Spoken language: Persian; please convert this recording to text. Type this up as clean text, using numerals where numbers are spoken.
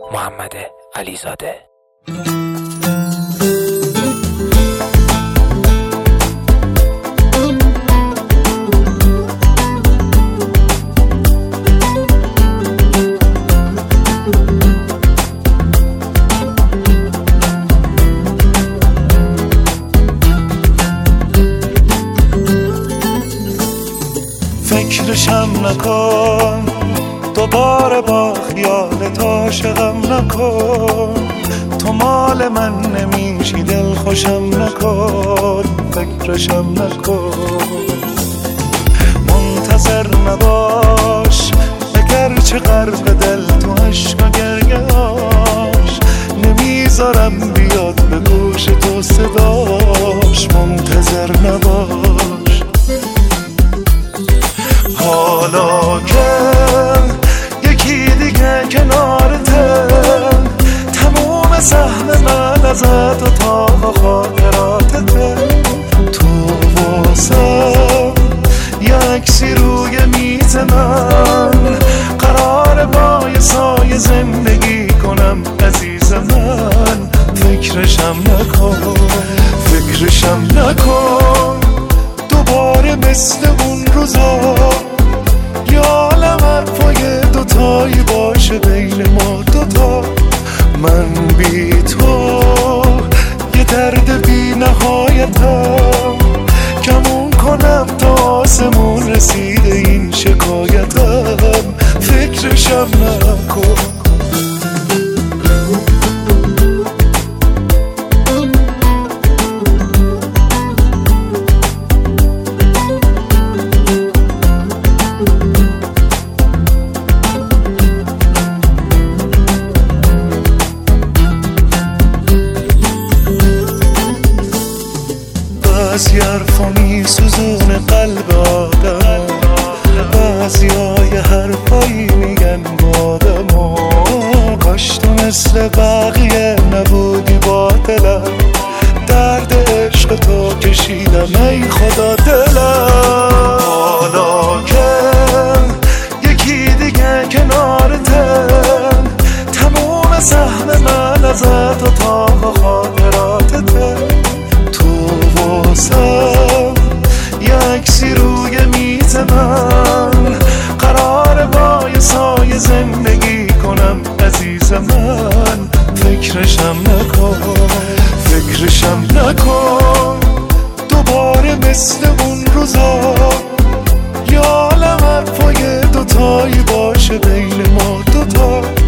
محمد علیزاده. فکرشم نکن دوباره با خیالت عاشقم نکن، تو مال من نمیشی دل خوشم نکن، فکرشم نکن. منتظر نباش اگرچه غرق دل تو عشق و گریه‌اش، نمیذارم بیاد به گوش تو صداش، منتظر نباش. حالا که یکی دیگه کنارته، تموم سهم من ازت و تا خاطراتته، تو واسم یه عکسی روی میز من، قرار با یه سایه زندگی کنم عزیز من، فکرشم نکن، فکرشم نکن دوباره مثل اون روزا، یا عالم حرفای دوتایی باشه بین ما دوتا، من بی تو یه درد بی نهایتم، کمون کنم تا آسمون رسیده این شکایتم، فکرشم نکن. بعضی حرفا میسوزونه قلب آدم، بعضیای حرفایی میگن با آدم، کاش تو مثل بقیه نبودی با دلم، درد عشق تو کشیدم ای خدا دلم. حالا که یکی دیگه کنارته، تموم سهم من ازت و تا خاطراتته، واسم یه عکسی روی میز من، قرار با یه سایه زندگی کنم عزیز من، فکرشم نکن، فکرشم نکن دوباره مثل اون روزا، یا عالم حرفای دوتایی باشه بین ما دوتا،